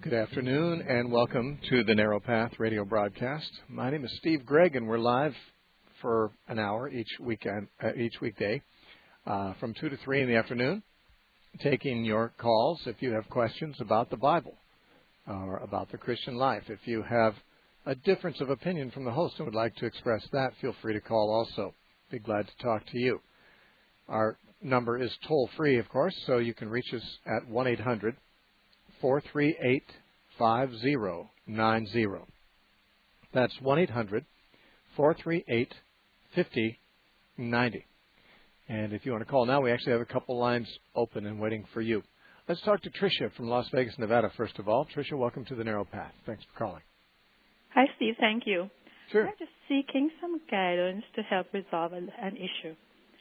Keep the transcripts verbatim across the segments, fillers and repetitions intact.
Good afternoon and welcome to the Narrow Path radio broadcast. My name is Steve Gregg and we're live for an hour each weekend, uh, each weekday uh, from two to three in the afternoon, taking your calls if you have questions about the Bible or about the Christian life. If you have a difference of opinion from the host and would like to express that, feel free to call also. Be glad to talk to you. Our number is toll-free, of course, so you can reach us at one eight hundred four three eight five zero nine zero. That's one eight hundred four three eight five zero nine zero. And if you want to call now, we actually have a couple lines open and waiting for you. Let's talk to Tricia from Las Vegas, Nevada, first of all. Tricia, welcome to the Narrow Path. Thanks for calling. Hi, Steve. Thank you. Sure. I'm just seeking some guidance to help resolve an an issue.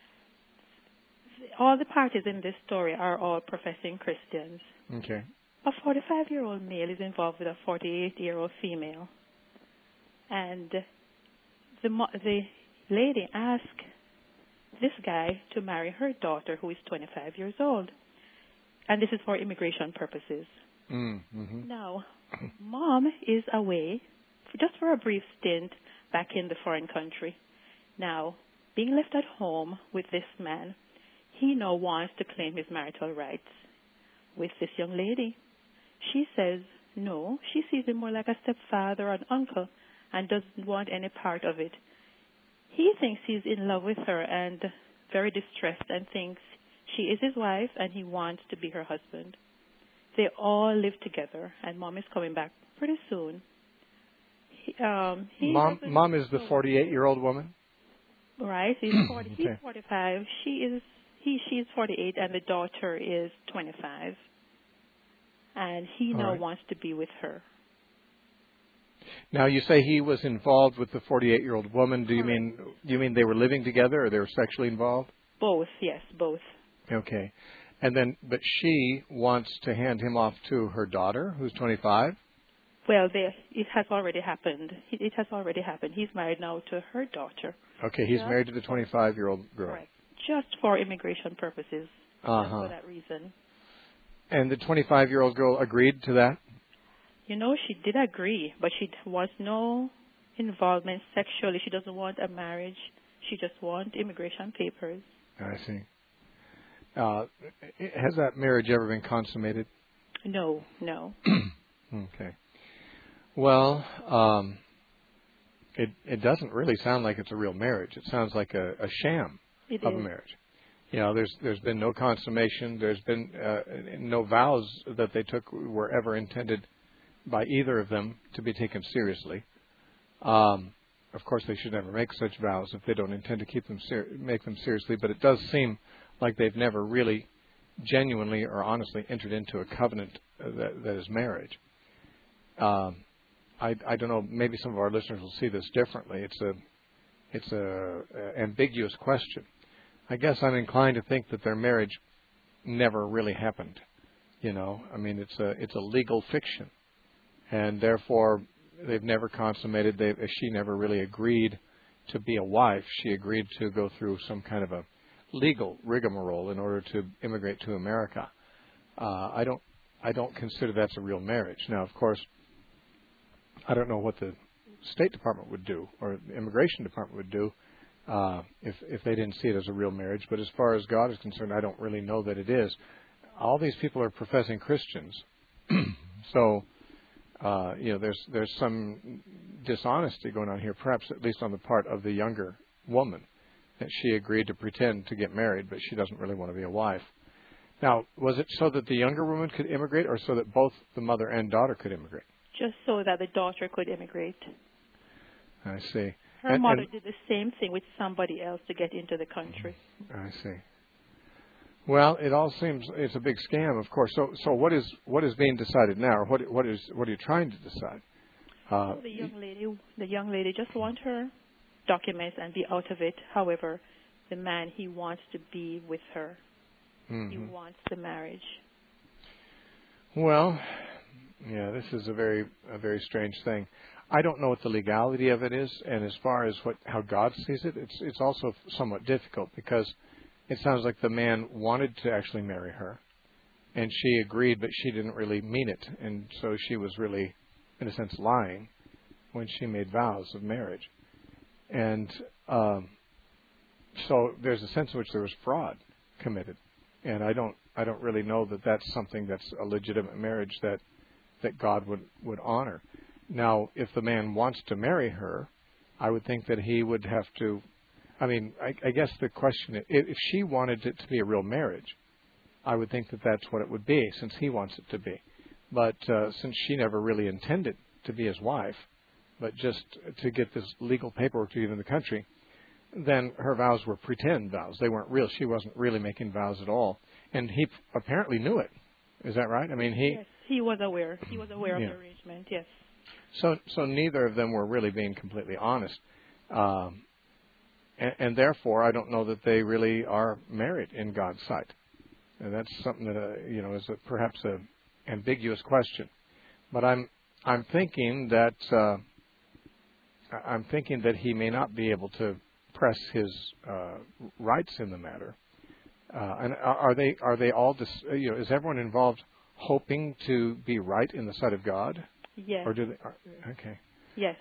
All the parties in this story are all professing Christians. Okay. A forty-five-year-old male is involved with a forty-eight-year-old female. And the mo- the lady asked this guy to marry her daughter, who is twenty-five years old. And this is for immigration purposes. Mm-hmm. Now, mom is away for just for a brief stint back in the foreign country. Now, being left at home with this man, he now wants to claim his marital rights with this young lady. She says no, she sees him more like a stepfather or an uncle and doesn't want any part of it. He thinks he's in love with her and very distressed and thinks she is his wife and he wants to be her husband. They all live together and mom is coming back pretty soon. He, um, he Mom, mom is the forty-eight-year-old woman? Right. He's forty. Okay. He's forty-five. She is he. She's forty-eight, and the daughter is twenty-five. And he All now right. wants to be with her. Now, you say he was involved with the forty-eight-year-old woman. Do you Correct. mean do you mean they were living together or they were sexually involved? Both, yes, both. Okay. And then, but she wants to hand him off to her daughter, who's twenty-five? Well, they, it has already happened. It it has already happened. He's married now to her daughter. Okay, he's Just married to the twenty-five-year-old girl. Correct. Just for immigration purposes. Uh-huh. And for that reason. And the twenty-five-year-old girl agreed to that? You know, she did agree, but she wants no involvement sexually. She doesn't want a marriage. She just wants immigration papers. I see. Uh, has that marriage ever been consummated? No, no. Okay. Well, um, it it doesn't really sound like it's a real marriage. It sounds like a, a sham It of is. a marriage. You know, there's there's been no consummation. There's been uh, no vows that they took were ever intended by either of them to be taken seriously. Um, of course, they should never make such vows if they don't intend to keep them ser- make them seriously. But it does seem like they've never really genuinely or honestly entered into a covenant uh, that, that is marriage. Um, I, I don't know. Maybe some of our listeners will see this differently. It's a it's a, a ambiguous question. I guess I'm inclined to think that their marriage never really happened. You know, I mean, it's a it's a legal fiction, and therefore they've never consummated. They she never really agreed to be a wife. She agreed to go through some kind of a legal rigmarole in order to immigrate to America. Uh, I don't I don't consider that's a real marriage. Now, of course, I don't know what the State Department would do or the Immigration Department would do uh, if if they didn't see it as a real marriage. But as far as God is concerned, I don't really know that it is. All these people are professing Christians, so uh, you know there's there's some dishonesty going on here, perhaps at least on the part of the younger woman, that she agreed to pretend to get married, but she doesn't really want to be a wife. Now, was it so that the younger woman could immigrate, or so that both the mother and daughter could immigrate? Just so that the daughter could immigrate. I see. Her And- mother and- did the same thing with somebody else to get into the country. I see. Well, it all seems it's a big scam, of course. So, so what is what is being decided now, or what what is what are you trying to decide? Uh, So the young lady, the young lady just wants her documents and be out of it. However, the man, he wants to be with her. mhm. He wants the marriage. Well, yeah, this is a very a very strange thing. I don't know what the legality of it is, and as far as what how God sees it, it's it's also somewhat difficult because it sounds like the man wanted to actually marry her, and she agreed, but she didn't really mean it, and so she was really, in a sense, lying when she made vows of marriage. And um, so there's a sense in which there was fraud committed, and I don't I don't really know that that's something that's a legitimate marriage that that God would, would honor. Now, if the man wants to marry her, I would think that he would have to, I mean, I, I guess the question is, if she wanted it to be a real marriage, I would think that that's what it would be, since he wants it to be. But uh, since she never really intended to be his wife, but just to get this legal paperwork to get in the country, then her vows were pretend vows. They weren't real. She wasn't really making vows at all. And he apparently knew it. Is that right? I mean, he... Yes, he was aware. He was aware yeah. of the arrangement, yes. So so neither of them were really being completely honest. Um, and, and therefore, I don't know that they really are married in God's sight. And that's something that, uh, you know, is a, perhaps a ambiguous question. But I'm I'm thinking that uh, I'm thinking that he may not be able to press his uh, rights in the matter. Uh, and are they are they all dis- you know is everyone involved hoping to be right in the sight of God? Yes. Or do they? Are, okay. Yes.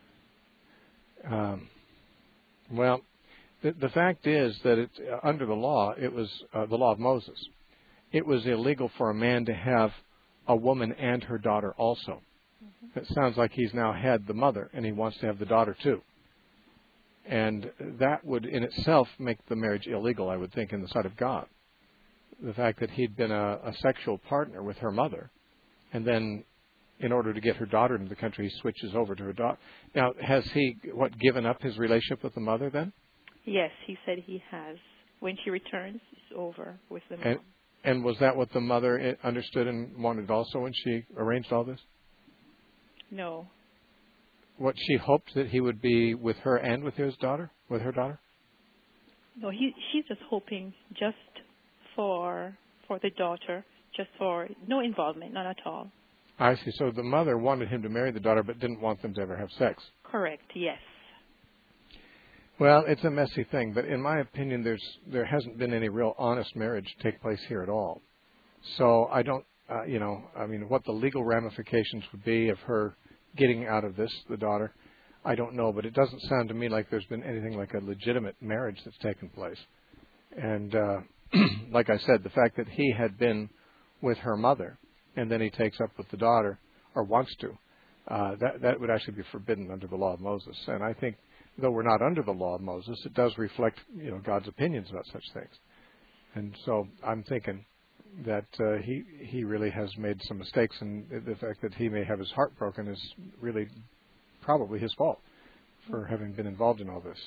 Um, well, the, the fact is that it, uh, under the law, it was uh, the law of Moses. It was illegal for a man to have a woman and her daughter also. Mm-hmm. It sounds like he's now had the mother, and he wants to have the daughter too. And that would in itself make the marriage illegal, I would think, in the sight of God. The fact that he'd been a, a sexual partner with her mother, and then in order to get her daughter into the country, he switches over to her daughter. Now, has he, what, given up his relationship with the mother then? Yes, he said he has. When she returns, it's over with the mom. And, and was that what the mother understood and wanted also when she arranged all this? No. What, she hoped that he would be with her and with his daughter, with her daughter? No, he, she's just hoping just for for the daughter, just for no involvement, none at all. I see. So the mother wanted him to marry the daughter, but didn't want them to ever have sex. Correct. Yes. Well, it's a messy thing, but in my opinion, there's there hasn't been any real honest marriage take place here at all. So I don't, uh, you know, I mean, what the legal ramifications would be of her getting out of this, the daughter, I don't know, but it doesn't sound to me like there's been anything like a legitimate marriage that's taken place. And uh, like I said, the fact that he had been with her mother, and then he takes up with the daughter, or wants to, uh, that that would actually be forbidden under the law of Moses. And I think, though we're not under the law of Moses, it does reflect, you know, God's opinions about such things. And so I'm thinking that uh, he he really has made some mistakes, and the fact that he may have his heart broken is really probably his fault for having been involved in all this.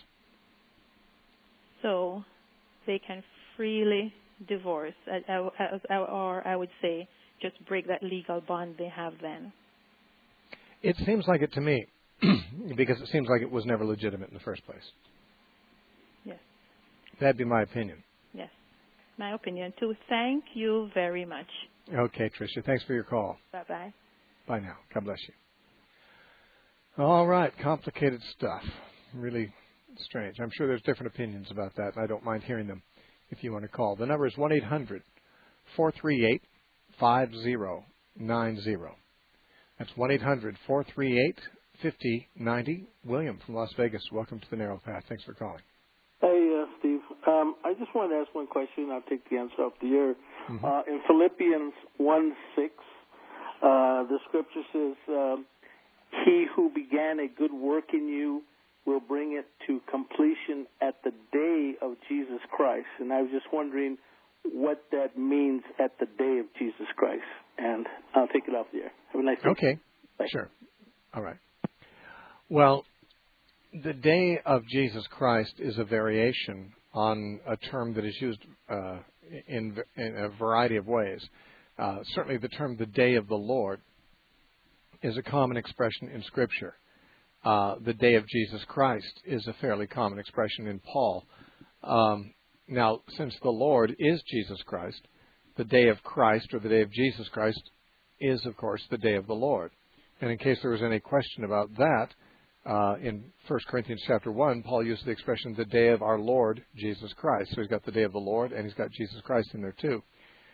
So they can freely divorce, or I would say, just break that legal bond they have then. It seems like it to me, because it seems like it was never legitimate in the first place. Yes. That'd be my opinion. Yes. My opinion, too. Thank you very much. Okay, Tricia. Thanks for your call. Bye-bye. Bye now. God bless you. All right. Complicated stuff. Really strange. I'm sure there's different opinions about that, and I don't mind hearing them if you want to call. The number is one eight hundred four three eight five zero nine zero. That's one eight hundred four three eight five zero nine zero. William from Las Vegas, welcome to the Narrow Path. Thanks for calling. Hey, uh, Steve. Um, I just wanted to ask one question. I'll take the answer off the air. Mm-hmm. Uh, in Philippians one six, uh, the scripture says, um, he who began a good work in you will bring it to completion at the day of Jesus Christ. And I was just wondering what that means at the day of Jesus Christ. And I'll take it off the air. Have a nice day. Okay. Bye. Sure. All right. Well, the day of Jesus Christ is a variation on a term that is used uh, in, in a variety of ways. Uh, certainly the term the day of the Lord is a common expression in Scripture. Uh, the day of Jesus Christ is a fairly common expression in Paul. Um, now, since the Lord is Jesus Christ, the day of Christ or the day of Jesus Christ is, of course, the day of the Lord. And in case there was any question about that, uh, in First Corinthians chapter one, Paul used the expression the day of our Lord Jesus Christ. So he's got the day of the Lord and he's got Jesus Christ in there too.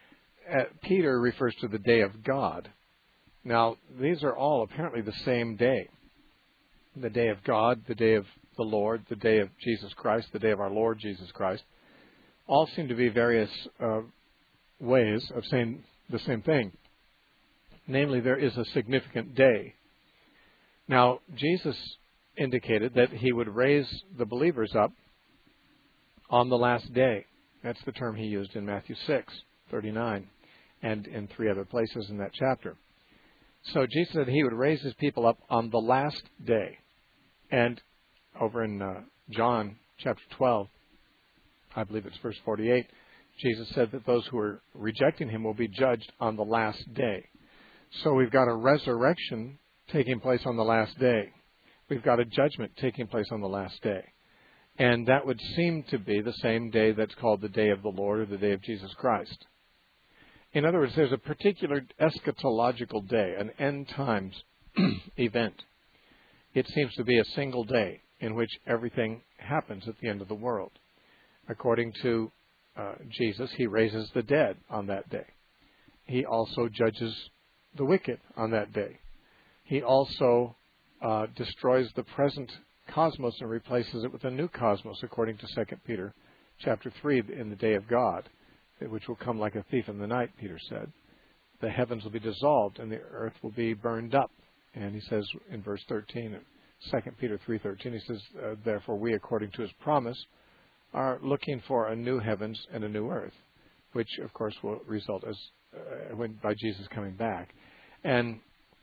uh, Peter refers to the day of God. Now, these are all apparently the same day. The day of God, the day of the Lord, the day of Jesus Christ, the day of our Lord Jesus Christ, all seem to be various uh, ways of saying the same thing. Namely, there is a significant day. Now, Jesus indicated that he would raise the believers up on the last day. That's the term he used in Matthew six thirty-nine and in three other places in that chapter. So Jesus said he would raise his people up on the last day. And over in uh, John chapter twelve, I believe it's verse forty-eight, Jesus said that those who are rejecting him will be judged on the last day. So we've got a resurrection taking place on the last day. We've got a judgment taking place on the last day. And that would seem to be the same day that's called the day of the Lord or the day of Jesus Christ. In other words, there's a particular eschatological day, an end times event. It seems to be a single day in which everything happens at the end of the world. According to uh, Jesus, he raises the dead on that day. He also judges the wicked on that day. He also uh, destroys the present cosmos and replaces it with a new cosmos, according to Second Peter chapter three, in the day of God, which will come like a thief in the night, Peter said. The heavens will be dissolved and the earth will be burned up. And he says in verse thirteen, Second Peter three thirteen, he says, uh, therefore we, according to his promise, are looking for a new heavens and a new earth, which, of course, will result as uh, when by Jesus coming back. And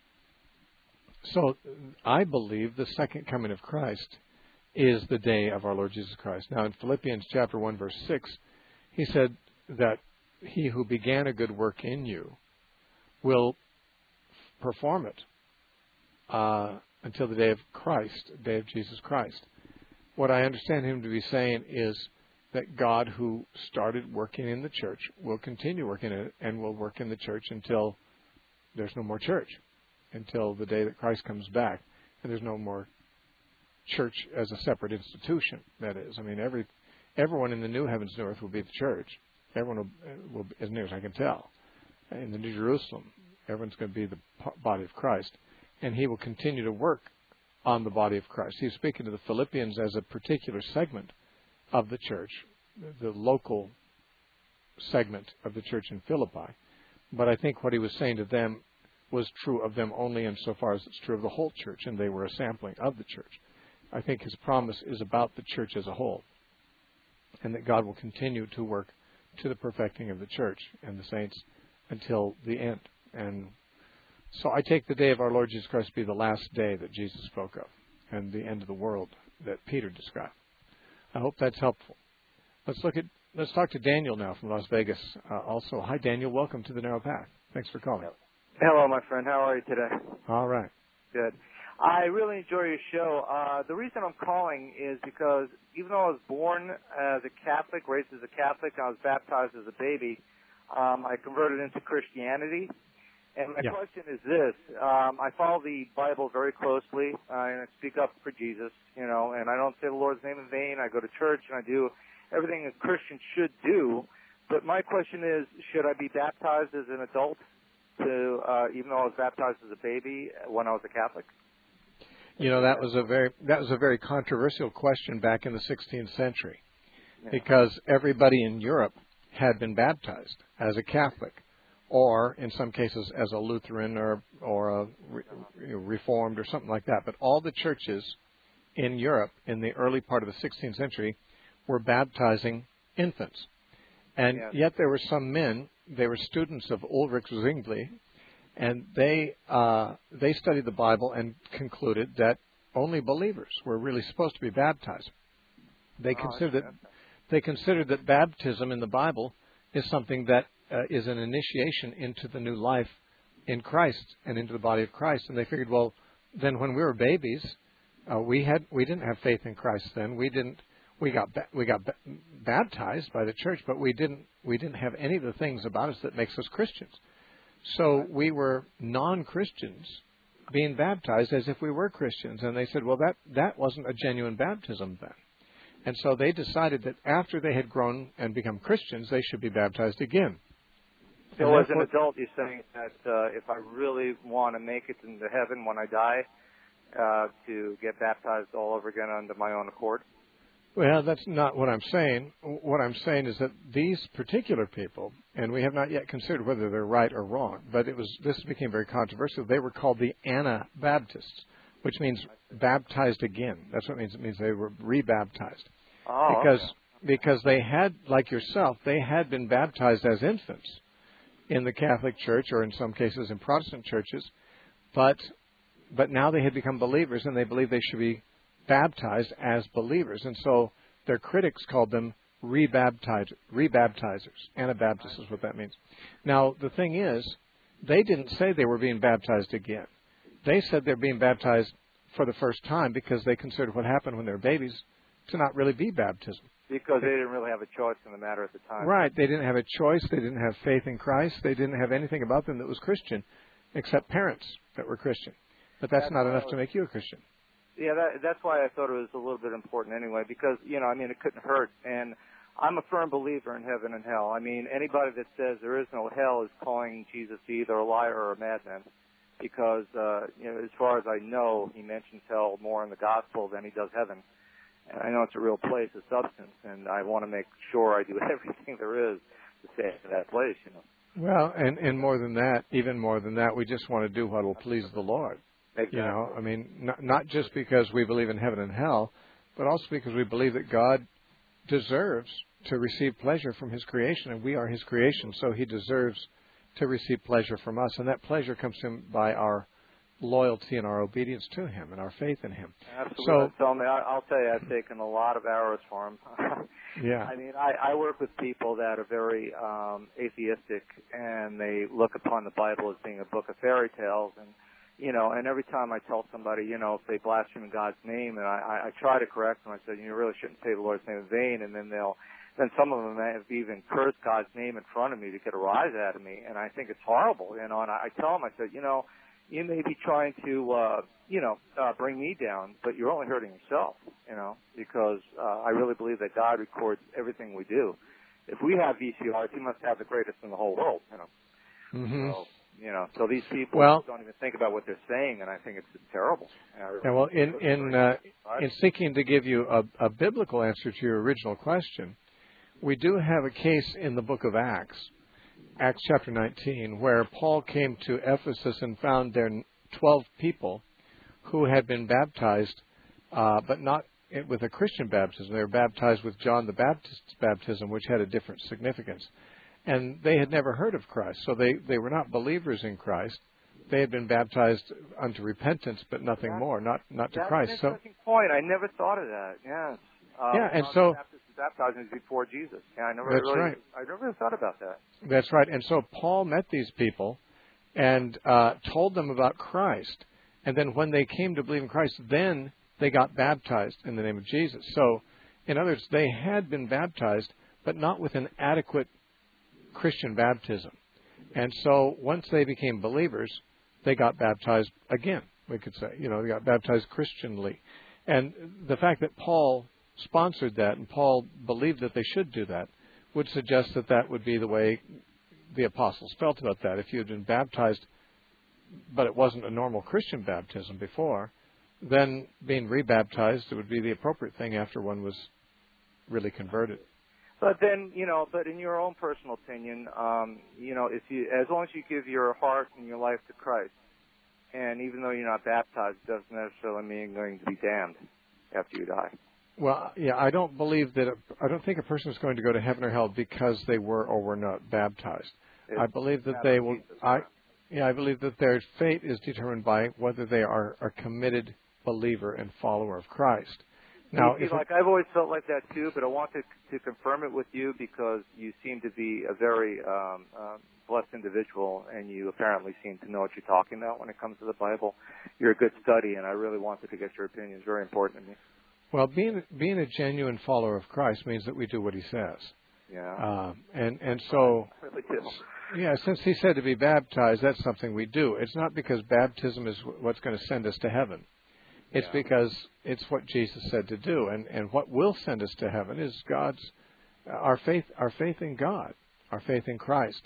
so I believe the second coming of Christ is the day of our Lord Jesus Christ. Now, in Philippians chapter one, verse six, he said that he who began a good work in you will perform it uh, until the day of Christ, the day of Jesus Christ. What I understand him to be saying is that God, who started working in the church, will continue working in it and will work in the church until there's no more church, until the day that Christ comes back, and there's no more church as a separate institution. That is, I mean, every everyone in the new heavens and earth will be the church. Everyone will, will, as near as I can tell, in the New Jerusalem, everyone's going to be the body of Christ, and he will continue to work on the body of Christ. He's speaking to the Philippians as a particular segment of the church, the local segment of the church in Philippi. But I think what he was saying to them was true of them only insofar as it's true of the whole church, and they were a sampling of the church. I think his promise is about the church as a whole, and that God will continue to work to the perfecting of the church and the saints until the end. And so I take the day of our Lord Jesus Christ to be the last day that Jesus spoke of, and the end of the world that Peter described. I hope that's helpful. Let's look at let's talk to Daniel now from Las Vegas. Uh, also, hi Daniel, welcome to the Narrow Path. Thanks for calling. Hello, my friend. How are you today? All right. Good. I really enjoy your show. Uh, the reason I'm calling is because even though I was born as a Catholic, raised as a Catholic, I was baptized as a baby, um, I converted into Christianity. And my yeah. question is this. Um, I follow the Bible very closely, uh, and I speak up for Jesus, you know, and I don't say the Lord's name in vain. I go to church, and I do everything a Christian should do. But my question is, should I be baptized as an adult, to uh, even though I was baptized as a baby when I was a Catholic? You know, that was a very that was a very controversial question back in the sixteenth century, yeah. because everybody in Europe had been baptized as a Catholic, or in some cases as a Lutheran or or a re, Reformed or something like that. But all the churches in Europe in the early part of the sixteenth century were baptizing infants, and yeah. yet there were some men. They were students of Ulrich Zwingli. And they uh, they studied the Bible and concluded that only believers were really supposed to be baptized. They oh, considered that they considered that baptism in the Bible is something that uh, is an initiation into the new life in Christ and into the body of Christ. And they figured, well, then when we were babies, uh, we had we didn't have faith in Christ. Then we didn't we got ba- we got ba- baptized by the church, but we didn't we didn't have any of the things about us that makes us Christians. So we were non-Christians being baptized as if we were Christians. And they said, well, that, that wasn't a genuine baptism then. And so they decided that after they had grown and become Christians, they should be baptized again. So as an adult, you're saying that uh, if I really want to make it into heaven when I die, uh, to get baptized all over again under my own accord? Well, that's not what I'm saying. What I'm saying is that these particular people, and we have not yet considered whether they're right or wrong, but it was this became very controversial. They were called the Anabaptists, which means baptized again. That's what it means. It means they were rebaptized. Oh, because okay. because they had, like yourself, they had been baptized as infants in the Catholic Church, or in some cases in Protestant churches, but but now they had become believers, and they believed they should be baptized as believers. And so their critics called them rebaptize, rebaptizers. Anabaptists is what that means. Now, the thing is, they didn't say they were being baptized again. They said they're being baptized for the first time because they considered what happened when they were babies to not really be baptism. Because they didn't really have a choice in the matter at the time. Right. They didn't have a choice. They didn't have faith in Christ. They didn't have anything about them that was Christian, except parents that were Christian. But that's, that's not enough to make you a Christian. Yeah, that, that's why I thought it was a little bit important anyway, because, you know, I mean, it couldn't hurt. And I'm a firm believer in heaven and hell. I mean, anybody that says there is no hell is calling Jesus either a liar or a madman, because, uh, you know, as far as I know, he mentions hell more in the gospel than he does heaven. And I know it's a real place of substance, and I want to make sure I do everything there is to stay in that place, you know. Well, and, and more than that, even more than that, we just want to do what will please the Lord. Exactly. You know, I mean, not, not just because we believe in heaven and hell, but also because we believe that God deserves to receive pleasure from his creation, and we are his creation, so he deserves to receive pleasure from us. And that pleasure comes to him by our loyalty and our obedience to him and our faith in him. Absolutely. So, tell me, I, I'll tell you, I've taken a lot of arrows for him. yeah. I mean, I, I work with people that are very um, atheistic, and they look upon the Bible as being a book of fairy tales. And you know, and every time I tell somebody, you know, if they blaspheme God's name, and I, I, I try to correct them, I said, you really shouldn't say the Lord's name in vain, and then they'll, then some of them have even cursed God's name in front of me to get a rise out of me, and I think it's horrible, you know, and I, I tell them, I said, you know, you may be trying to, uh, you know, uh, bring me down, but you're only hurting yourself, you know, because uh, I really believe that God records everything we do. If we have V C Rs, he must have the greatest in the whole world, you know. Mm-hmm. So, you know, so these people well, don't even think about what they're saying, and I think it's just terrible. Really yeah, well, in in uh, in seeking to give you a, a biblical answer to your original question, we do have a case in the book of Acts, Acts chapter nineteen, where Paul came to Ephesus and found there twelve people who had been baptized, uh, but not with a Christian baptism. They were baptized with John the Baptist's baptism, which had a different significance. And they had never heard of Christ, so they, they were not believers in Christ. They had been baptized unto repentance, but nothing that's, more, not not to that's Christ. That's an interesting so, point. I never thought of that. Yes. Uh, yeah, and John so the Baptist was baptizing before Jesus. Yeah, I never that's really, right. I never really thought about that. That's right. And so Paul met these people and uh, told them about Christ. And then when they came to believe in Christ, then they got baptized in the name of Jesus. So, in other words, they had been baptized, but not with an adequate Christian baptism. And so once they became believers, they got baptized again, we could say. You know, they got baptized Christianly. And the fact that Paul sponsored that and Paul believed that they should do that would suggest that that would be the way the apostles felt about that. If you had been baptized, but it wasn't a normal Christian baptism before, then being rebaptized would be the appropriate thing after one was really converted. But then, you know, but in your own personal opinion, um, you know, if you, as long as you give your heart and your life to Christ, and even though you're not baptized, it doesn't necessarily mean you're going to be damned after you die. Well, yeah, I don't believe that. A, I don't think a person is going to go to heaven or hell because they were or were not baptized. It's I believe that they will. Jesus, I, yeah, I believe that their fate is determined by whether they are a committed believer and follower of Christ. Now, see, if like it, I've always felt like that too, but I want to, to confirm it with you because you seem to be a very um, um, blessed individual, and you apparently seem to know what you're talking about when it comes to the Bible. You're a good study, and I really wanted to get your opinion. It's very important to me. Well, being being a genuine follower of Christ means that we do what He says. Yeah. Um, and and so, I really do. yeah, since He said to be baptized, that's something we do. It's not because baptism is what's going to send us to heaven. It's Yeah. because it's what Jesus said to do, and, and what will send us to heaven is God's our faith, our faith in God, our faith in Christ.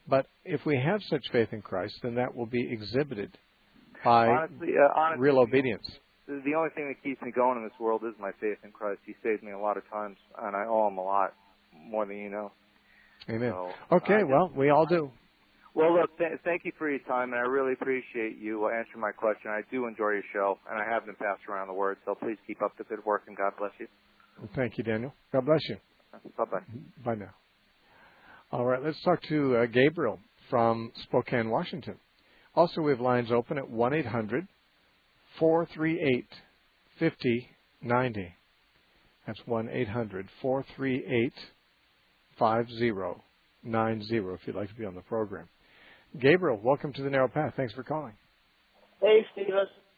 But if we have such faith in Christ, then that will be exhibited by honestly, uh, honestly, real obedience. The, the only thing that keeps me going in this world is my faith in Christ. He saved me a lot of times, and I owe him a lot, more than you know. Amen. So, okay, uh, well, we all do. Well, look, th- thank you for your time, and I really appreciate you uh, answering my question. I do enjoy your show, and I have been passed around the word, so please keep up the good work, and God bless you. Thank you, Daniel. God bless you. Bye-bye. Bye now. All right, let's talk to uh, Gabriel from Spokane, Washington. Also, we have lines open at one eight hundred four three eight five zero nine zero. That's one eight hundred four three eight five zero nine zero if you'd like to be on the program. Gabriel, welcome to the Narrow Path. Thanks for calling. Hey, Steve.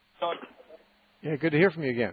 Yeah, good to hear from you again.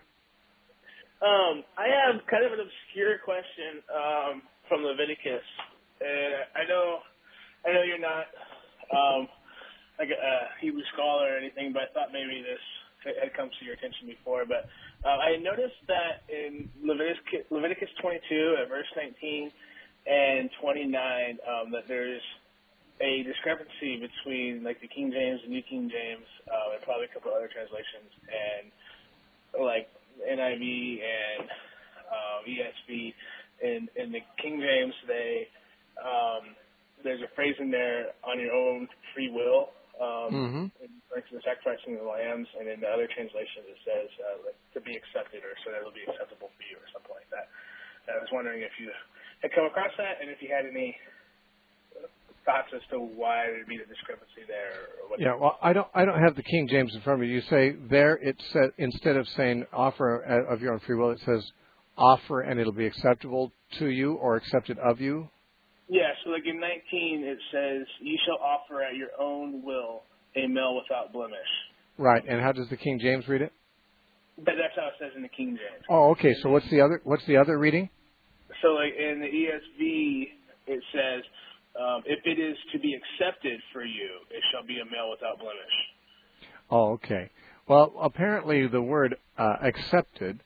Um, I have kind of an obscure question um, from Leviticus. Uh, I know, I know you're not um, like a, a Hebrew scholar or anything, but I thought maybe this had come to your attention before. But uh, I noticed that in Leviticus, Leviticus twenty-two, at verse nineteen and twenty-nine, um, that there's a discrepancy between like the King James and New King James, uh, and probably a couple other translations, and like N I V and um, E S V. In, in the King James, they um, there's a phrase in there, on your own free will, um, mm-hmm. like the sacrificing of the lambs, and in the other translations it says uh, like, to be accepted, or so that it'll be acceptable for you, or something like that. And I was wondering if you had come across that, and if you had any thoughts as to why there'd be the discrepancy there. Or what yeah, well, I don't, I don't have the King James in front of me. You say there, it said, instead of saying offer of your own free will, it says offer and it'll be acceptable to you or accepted of you. Yeah, so like in nineteen, it says, you shall offer at your own will a male without blemish. Right, and how does the King James read it? But that's how it says in the King James. Oh, okay. So what's the other? What's the other reading? So like in the E S V, it says, um, if it is to be accepted for you, it shall be a male without blemish. Oh, okay. Well, apparently the word uh, accepted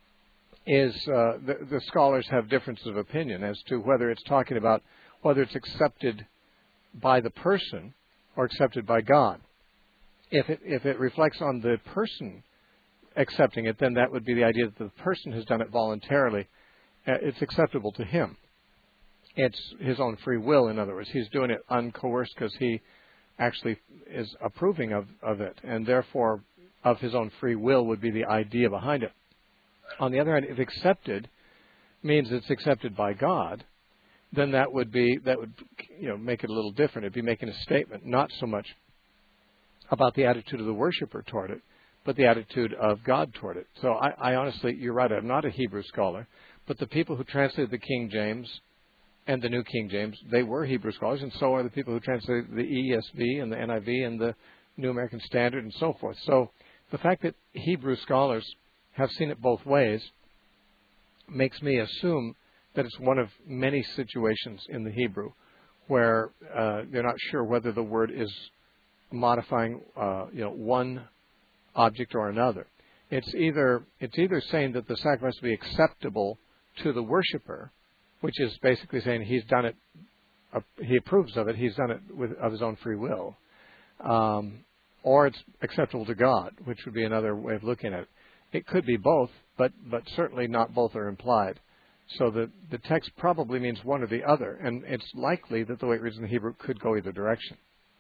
is, uh, the, the scholars have differences of opinion as to whether it's talking about whether it's accepted by the person or accepted by God. If it, if it reflects on the person accepting it, then that would be the idea that the person has done it voluntarily. Uh, it's acceptable to him. It's his own free will, in other words. He's doing it uncoerced because he actually is approving of, of it, and therefore of his own free will would be the idea behind it. On the other hand, if accepted means it's accepted by God, then that would be that would you know make it a little different. It'd be making a statement, not so much about the attitude of the worshiper toward it, but the attitude of God toward it. So I, I honestly, you're right, I'm not a Hebrew scholar, but the people who translated the King James and the New King James, they were Hebrew scholars, and so are the people who translated the E S V and the N I V and the New American Standard and so forth. So the fact that Hebrew scholars have seen it both ways makes me assume that it's one of many situations in the Hebrew where uh, they're not sure whether the word is modifying uh, you know, one object or another. It's either it's either saying that the sacrifice will be acceptable to the worshiper, which is basically saying he's done it, uh, he approves of it, he's done it with of his own free will, um, or it's acceptable to God, which would be another way of looking at it. It could be both, but but certainly not both are implied. So the the text probably means one or the other, and it's likely that the way it reads in the Hebrew could go either direction.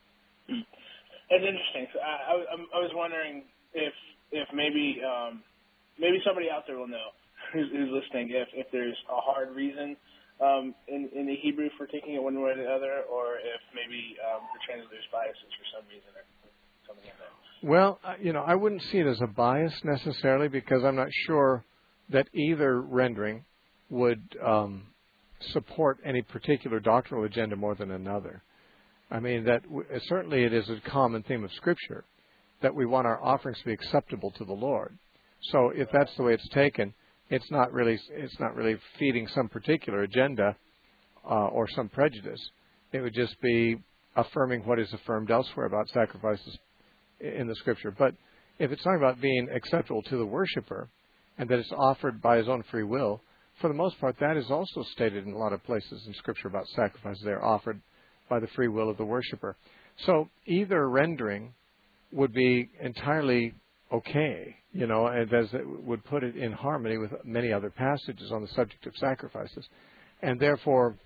That's interesting. So I, I, I was wondering if if maybe um, maybe somebody out there will know who's, who's listening if if there's a hard reason um, in in the Hebrew for taking it one way or the other, or if maybe um, the translator's biases for some reason or something like that. Well, you know, I wouldn't see it as a bias necessarily because I'm not sure that either rendering would um, support any particular doctrinal agenda more than another. I mean, that w- certainly it is a common theme of Scripture that we want our offerings to be acceptable to the Lord. So if that's the way it's taken, it's not really it's not really feeding some particular agenda uh, or some prejudice. It would just be affirming what is affirmed elsewhere about sacrifices in the Scripture. But if it's talking about being acceptable to the worshiper and that it's offered by his own free will, for the most part, that is also stated in a lot of places in Scripture about sacrifices. They're offered by the free will of the worshiper. So either rendering would be entirely okay, you know, and as it would put it in harmony with many other passages on the subject of sacrifices. And therefore,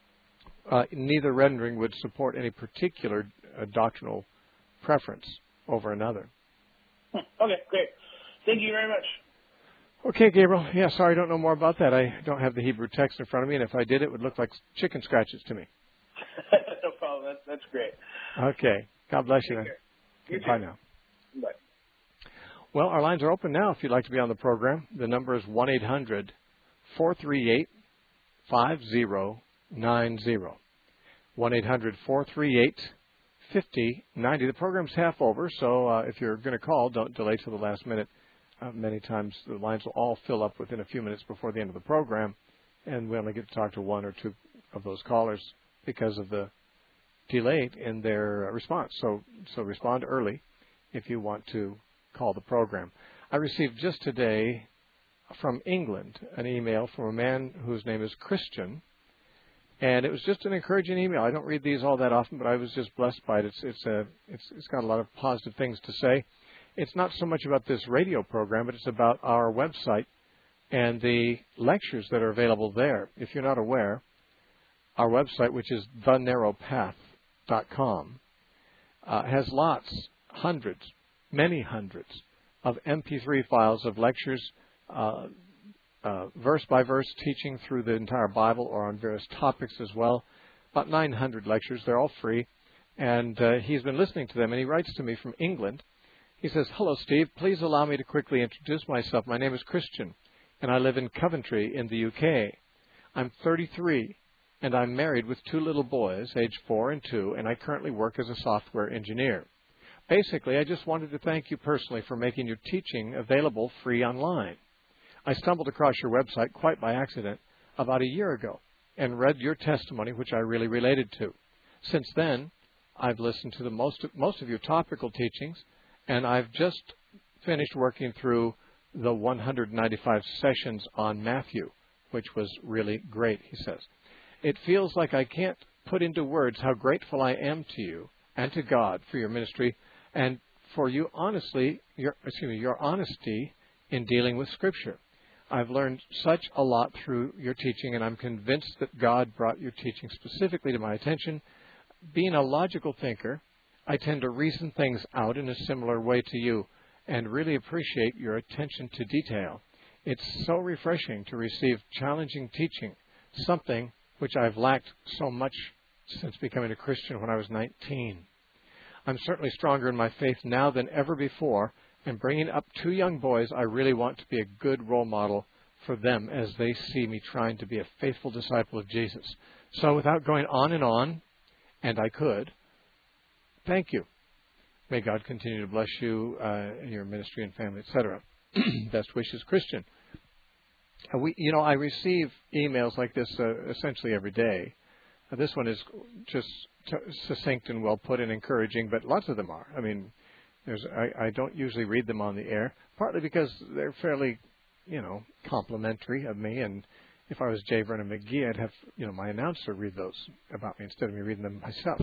uh, neither rendering would support any particular uh, doctrinal preference over another. Okay, great. Thank you very much. Okay, Gabriel. Yeah, sorry, I don't know more about that. I don't have the Hebrew text in front of me, and if I did, it would look like chicken scratches to me. No problem. That's, that's great. Okay. God bless you, man. You Bye too. now. Bye. Well, our lines are open now if you'd like to be on the program. The number is one eight hundred four three eight five zero nine zero. one eight hundred four three eight five zero nine zero. The program's half over, so uh, if you're going to call, don't delay till the last minute. Uh, many times the lines will all fill up within a few minutes before the end of the program, and we only get to talk to one or two of those callers because of the delay in their response. So, so respond early if you want to call the program. I received just today from England an email from a man whose name is Christian, and it was just an encouraging email. I don't read these all that often, but I was just blessed by it. It's it's a it's it's got a lot of positive things to say. It's not so much about this radio program, but it's about our website and the lectures that are available there. If you're not aware, our website, which is the narrow path dot com, uh, has lots, hundreds, many hundreds of M P three files of lectures, uh, uh, verse by verse teaching through the entire Bible or on various topics as well. About nine hundred lectures. They're all free. And uh, he's been listening to them, and he writes to me from England. He says, "Hello, Steve. Please allow me to quickly introduce myself. My name is Christian, and I live in Coventry in the U K. I'm thirty-three, and I'm married with two little boys, aged four and two, and I currently work as a software engineer. Basically, I just wanted to thank you personally for making your teaching available free online. I stumbled across your website quite by accident about a year ago and read your testimony, which I really related to. Since then, I've listened to the most of, most of your topical teachings, and I've just finished working through the one hundred ninety-five sessions on Matthew, which was really great," he says. "It feels like I can't put into words how grateful I am to you and to God for your ministry and for you honestly, your, excuse me, your honesty in dealing with Scripture. I've learned such a lot through your teaching, and I'm convinced that God brought your teaching specifically to my attention. Being a logical thinker, I tend to reason things out in a similar way to you and really appreciate your attention to detail. It's so refreshing to receive challenging teaching, something which I've lacked so much since becoming a Christian when I was nineteen. I'm certainly stronger in my faith now than ever before, and bringing up two young boys, I really want to be a good role model for them as they see me trying to be a faithful disciple of Jesus. So without going on and on, and I could, thank you. May God continue to bless you, uh, your ministry and family, et cetera. Best wishes, Christian." Uh, we, you know, I receive emails like this uh, essentially every day. Uh, this one is just t- succinct and well put and encouraging, but lots of them are. I mean, there's I, I don't usually read them on the air, partly because they're fairly, you know, complimentary of me. And if I was J. Vernon McGee, I'd have, you know, my announcer read those about me instead of me reading them myself.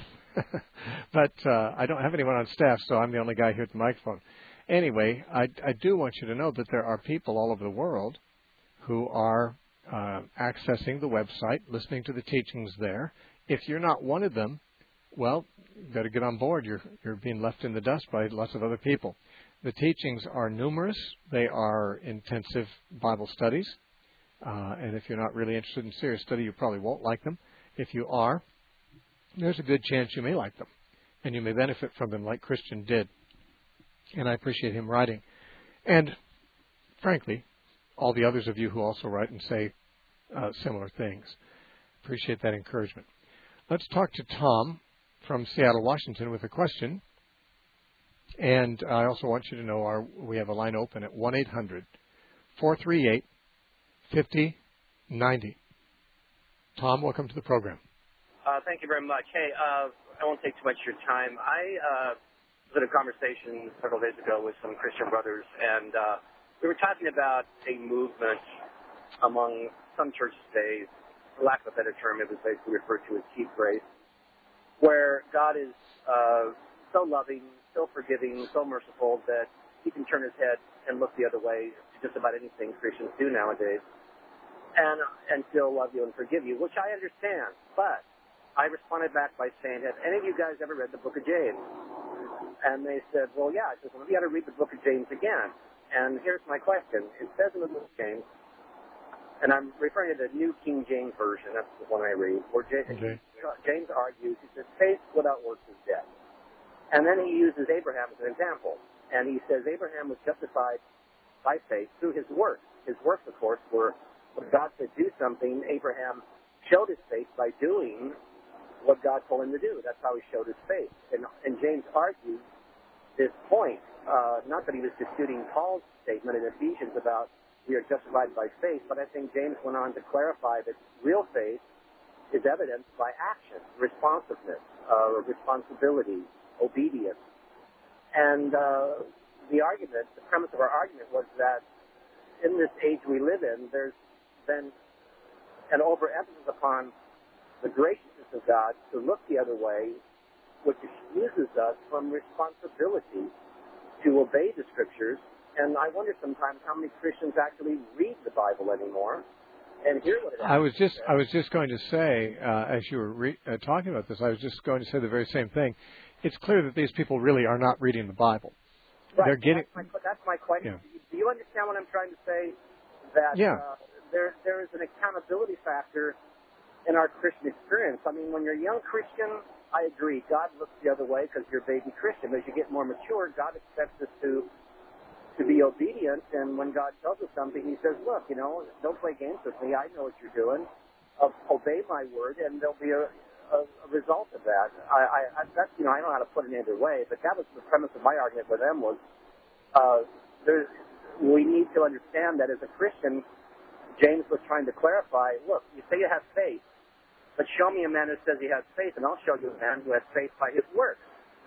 But uh, I don't have anyone on staff, so I'm the only guy here at the microphone. Anyway, I, I do want you to know that there are people all over the world who are uh, accessing the website, listening to the teachings there. If you're not one of them, well, you better get on board. You're you're being left in the dust by lots of other people. The teachings are numerous. They are intensive Bible studies. Uh, and if you're not really interested in serious study, you probably won't like them. If you are, there's a good chance you may like them. And you may benefit from them like Christian did. And I appreciate him writing. And frankly, all the others of you who also write and say uh, similar things. Appreciate that encouragement. Let's talk to Tom from Seattle, Washington, with a question. And I also want you to know our we have a line open at one eight hundred four three eight five zero nine zero. Tom, welcome to the program. Uh, thank you very much. Hey, uh, I won't take too much of your time. I uh, was in a conversation several days ago with some Christian brothers, and uh, we were talking about a movement among some churches today. For lack of a better term, it was basically referred to as keep grace. where God is uh, so loving, so forgiving, so merciful that he can turn his head and look the other way to just about anything Christians do nowadays, and and still love you and forgive you, which I understand. But I responded back by saying, have any of you guys ever read the book of James? And they said, well, yeah. I said, well, you got to read the book of James again. And here's my question. It says in the book of James, and I'm referring to the New King James Version, that's the one I read, where James, okay. James argues, he says, faith without works is dead. And then he uses Abraham as an example. And he says Abraham was justified by faith through his works. His works, of course, were when God said do something, Abraham showed his faith by doing what God told him to do. That's how he showed his faith. And, and James argues this point, uh, not that he was disputing Paul's statement in Ephesians about we are justified by faith, but I think James went on to clarify that real faith is evidenced by action, responsiveness, uh, responsibility, obedience. And uh, the argument, the premise of our argument was that in this age we live in, there's been an overemphasis upon the graciousness of God to look the other way, which excuses us from responsibility to obey the Scriptures. And I wonder sometimes how many Christians actually read the Bible anymore and hear what it has I was just to say. I was just going to say, uh, as you were re- uh, talking about this, I was just going to say the very same thing. It's clear that these people really are not reading the Bible. Right. They're getting. That's my, that's my question. Yeah. Do you understand what I'm trying to say? That yeah. uh, there there is an accountability factor in our Christian experience. I mean, when you're a young Christian, I agree. God looks the other way because you're a baby Christian. As you get more mature, God expects us to to be obedient. And when God tells us something, he says, look, you know, don't play games with me. I know what you're doing. Uh, obey my word, and there'll be a, a, a result of that. I, I, I, that's, you know, I don't know how to put it either way, but that was the premise of my argument with them was uh, there's, we need to understand that as a Christian, James was trying to clarify, look, you say you have faith, but show me a man who says he has faith, and I'll show you a man who has faith by his works.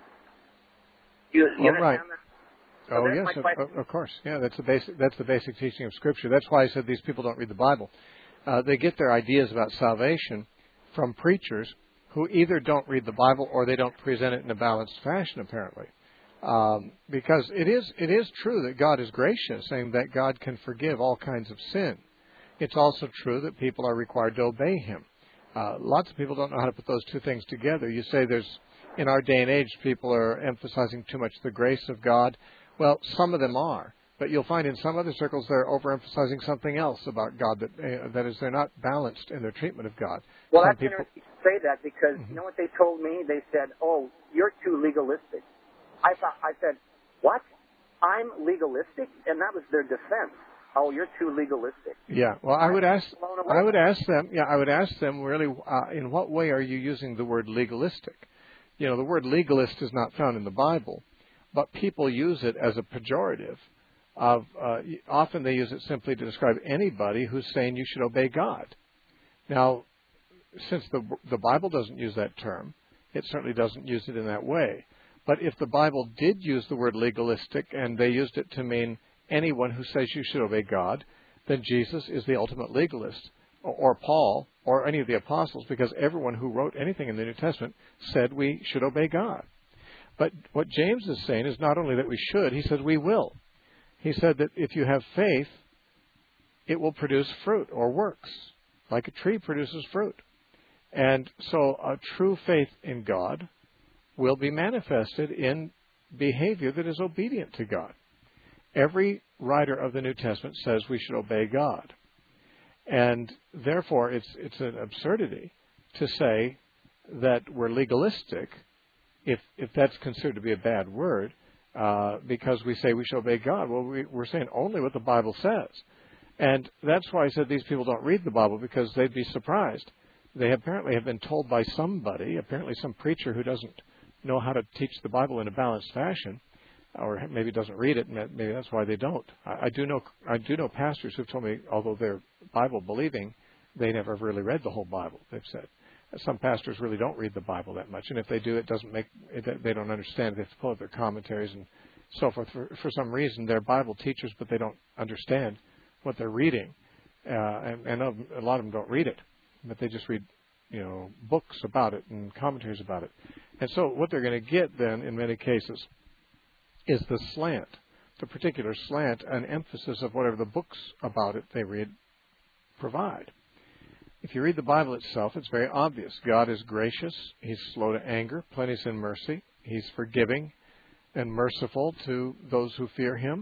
You, you oh, right. understand that? So oh yes, of, of course. Yeah, that's the basic. That's the basic teaching of Scripture. That's why I said these people don't read the Bible. Uh, they get their ideas about salvation from preachers who either don't read the Bible or they don't present it in a balanced fashion, apparently. Um, because it is it is true that God is gracious, saying that God can forgive all kinds of sin. It's also true that people are required to obey Him. Uh, lots of people don't know how to put those two things together. You say there's, in our day and age, people are emphasizing too much the grace of God. Well, some of them are, but you'll find in some other circles they're overemphasizing something else about God. That uh, that is, they're not balanced in their treatment of God. Well, some that's people interesting to say that because mm-hmm. you know what they told me? They said, "Oh, you're too legalistic." I thought I said, "What? I'm legalistic?" And that was their defense. Oh, you're too legalistic. Yeah. Well, I would ask. I would ask them. Yeah, I would ask them really. Uh, in what way are you using the word legalistic? You know, the word legalist is not found in the Bible. But people use it as a pejorative. Of uh, often they use it simply to describe anybody who's saying you should obey God. Now, since the the Bible doesn't use that term, it certainly doesn't use it in that way. But if the Bible did use the word legalistic and they used it to mean anyone who says you should obey God, then Jesus is the ultimate legalist, or, or Paul, or any of the apostles, because everyone who wrote anything in the New Testament said we should obey God. But what James is saying is not only that we should, he says we will. He said that if you have faith, it will produce fruit or works, like a tree produces fruit. And so a true faith in God will be manifested in behavior that is obedient to God. Every writer of the New Testament says we should obey God. And therefore, it's it's an absurdity to say that we're legalistic, if if that's considered to be a bad word, uh, because we say we should obey God. Well, we, we're saying only what the Bible says. And that's why I said these people don't read the Bible, because they'd be surprised. They apparently have been told by somebody, apparently some preacher who doesn't know how to teach the Bible in a balanced fashion, or maybe doesn't read it, and maybe that's why they don't. I, I do know I do know pastors who've told me, although they're Bible believing, they never really read the whole Bible. They've said some pastors really don't read the Bible that much, and if they do, it doesn't make it, they don't understand. They have to pull out their commentaries and so forth. For, for some reason, they're Bible teachers, but they don't understand what they're reading, uh, and, and a lot of them don't read it, but they just read you know, books about it and commentaries about it. And so what they're going to get then, in many cases, is the slant, the particular slant, an emphasis of whatever the books about it they read provide. If you read the Bible itself, it's very obvious. God is gracious. He's slow to anger, plenteous in mercy. He's forgiving and merciful to those who fear Him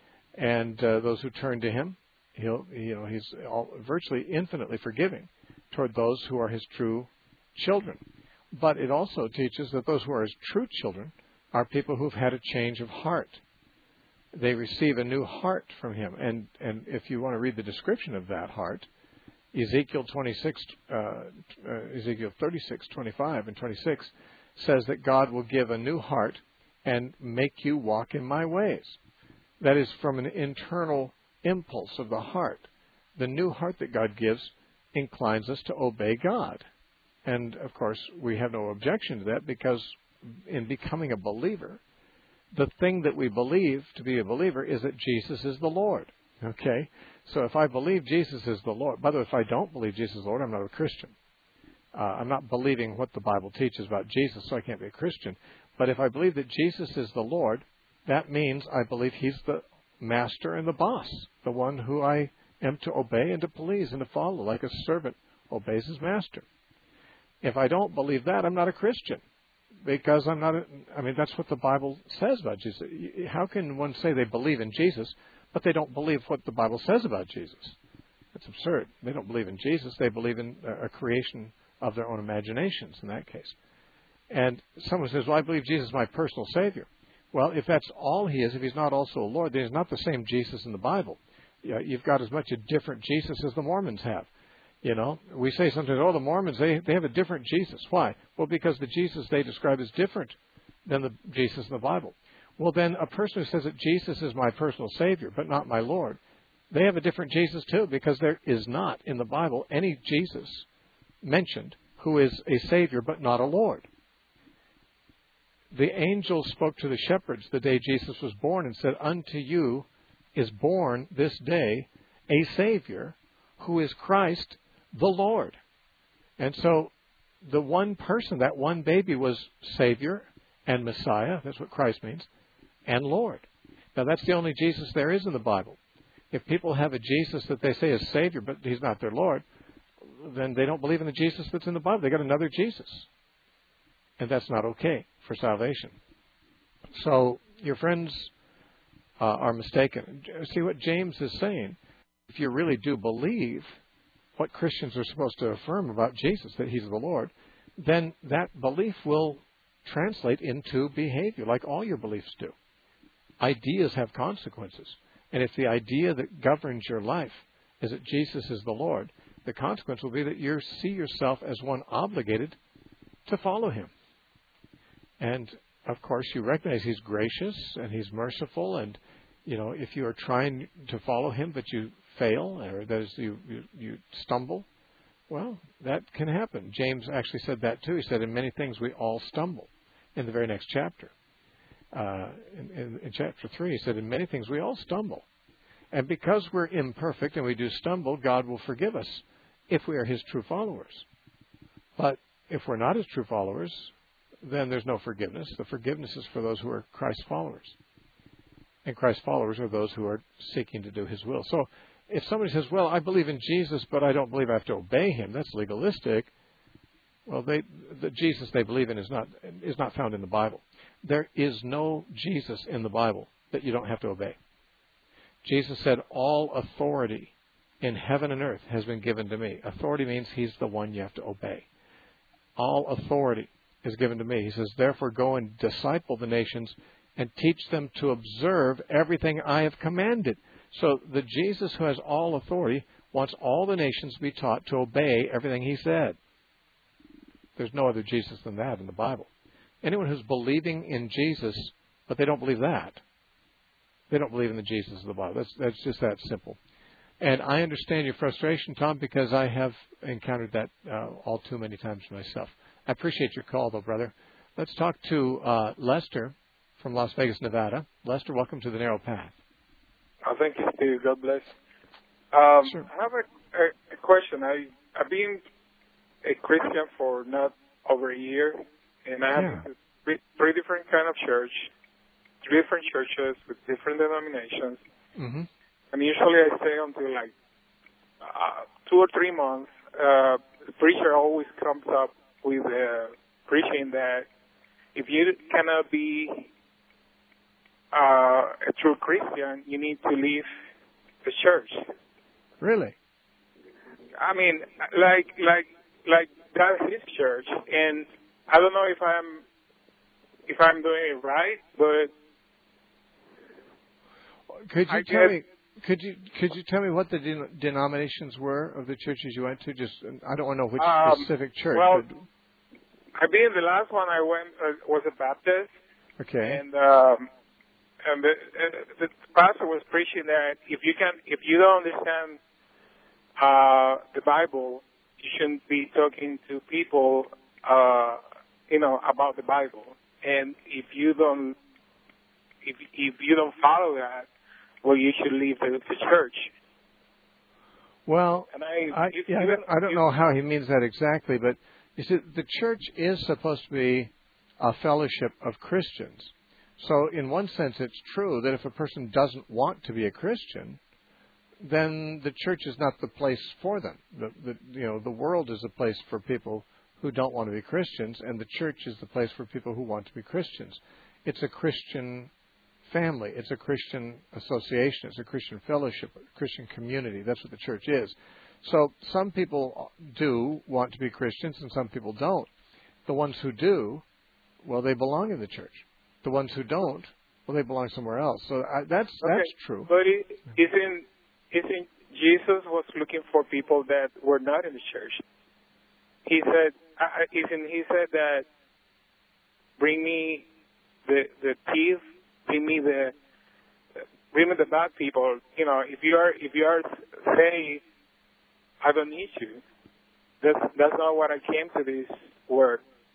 and uh, those who turn to Him. He'll, you know, He's all, virtually infinitely forgiving toward those who are His true children. But it also teaches that those who are His true children are people who've had a change of heart. They receive a new heart from Him. And, and if you want to read the description of that heart, Ezekiel twenty-six, uh, uh, Ezekiel thirty-six, twenty-five and twenty-six says that God will give a new heart and make you walk in my ways. That is from an internal impulse of the heart. The new heart that God gives inclines us to obey God. And, of course, we have no objection to that because in becoming a believer, the thing that we believe to be a believer is that Jesus is the Lord. Okay? So if I believe Jesus is the Lord, by the way, if I don't believe Jesus is the Lord, I'm not a Christian. Uh, I'm not believing what the Bible teaches about Jesus, so I can't be a Christian. But if I believe that Jesus is the Lord, that means I believe He's the master and the boss, the one who I am to obey and to please and to follow, like a servant obeys his master. If I don't believe that, I'm not a Christian, because I'm not, a, I mean, that's what the Bible says about Jesus. How can one say they believe in Jesus, but they don't believe what the Bible says about Jesus? It's absurd. They don't believe in Jesus. They believe in a creation of their own imaginations in that case. And someone says, well, I believe Jesus is my personal Savior. Well, if that's all He is, if He's not also a Lord, then He's not the same Jesus in the Bible. You've got as much a different Jesus as the Mormons have. You know, we say sometimes, oh, the Mormons, they, they have a different Jesus. Why? Well, because the Jesus they describe is different than the Jesus in the Bible. Well, then a person who says that Jesus is my personal Savior, but not my Lord, they have a different Jesus too, because there is not in the Bible any Jesus mentioned who is a Savior, but not a Lord. The angel spoke to the shepherds the day Jesus was born and said, unto you is born this day a Savior who is Christ the Lord. And so the one person, that one baby, was Savior and Messiah, that's what Christ means, and Lord. Now that's the only Jesus there is in the Bible. If people have a Jesus that they say is Savior, but He's not their Lord, then they don't believe in the Jesus that's in the Bible. They got another Jesus. And that's not okay for salvation. So your friends uh, are mistaken. See what James is saying. If you really do believe what Christians are supposed to affirm about Jesus, that He's the Lord, then that belief will translate into behavior, like all your beliefs do. Ideas have consequences. And if the idea that governs your life is that Jesus is the Lord, the consequence will be that you see yourself as one obligated to follow Him. And, of course, you recognize He's gracious and He's merciful. And, you know, if you are trying to follow Him but you fail, or that is, you, you, you stumble, well, that can happen. James actually said that too. He said, in many things we all stumble, in the very next chapter. Uh, in, in, in chapter three, he said, in many things we all stumble. And because we're imperfect and we do stumble, God will forgive us if we are His true followers. But if we're not His true followers, then there's no forgiveness. The forgiveness is for those who are Christ's followers. And Christ's followers are those who are seeking to do His will. So if somebody says, well, I believe in Jesus, but I don't believe I have to obey Him, that's legalistic. Well, they, the Jesus they believe in is not is not found in the Bible. There is no Jesus in the Bible that you don't have to obey. Jesus said, all authority in heaven and earth has been given to me. Authority means He's the one you have to obey. All authority is given to me. He says, therefore go and disciple the nations and teach them to observe everything I have commanded. So the Jesus who has all authority wants all the nations to be taught to obey everything He said. There's no other Jesus than that in the Bible. Anyone who's believing in Jesus, but they don't believe that, they don't believe in the Jesus of the Bible. That's, that's just that simple. And I understand your frustration, Tom, because I have encountered that uh, all too many times myself. I appreciate your call, though, brother. Let's talk to uh, Lester from Las Vegas, Nevada. Lester, welcome to the Narrow Path. Oh, thank you, Steve. God bless. Um, sure. I have a, a, a question. I, I've been a Christian for not over a year, and I have Yeah. been to three, three different kind of church, three different churches with different denominations. Mm-hmm. And usually I stay until like uh, two or three months. Uh, the preacher always comes up with uh, preaching that if you cannot be uh, a true Christian, you need to leave the church. Really? I mean, like, like, like that's his church, and I don't know if I'm, if I'm doing it right, but could you I tell guess, me? Could you could you tell me what the den- denominations were of the churches you went to? Just I don't want to know which um, specific church. Well, but, I mean, the last one I went uh, was a Baptist, okay. and um, and the, uh, the pastor was preaching that if you can, if you don't understand uh, the Bible, you shouldn't be talking to people, uh, you know, about the Bible. And if you don't, if if you don't follow that, well, you should leave the, the church. Well, and I, I, if, yeah, I, even, don't, I don't if, know how he means that exactly, but you see, the church is supposed to be a fellowship of Christians. So, in one sense, it's true that if a person doesn't want to be a Christian, then the church is not the place for them. The, the, you know, the world is a place for people who don't want to be Christians, and the church is the place for people who want to be Christians. It's a Christian family. It's a Christian association. It's a Christian fellowship, a Christian community. That's what the church is. So some people do want to be Christians, and some people don't. The ones who do, well, they belong in the church. The ones who don't, well, they belong somewhere else. So I, that's okay. that's true. But it, isn't isn't Jesus was looking for people that were not in the church? He said, uh, isn't he said that bring me the the thief, bring me the bring me the bad people. You know, if you are if you are saved, I don't need you. That's that's not what I came to this world.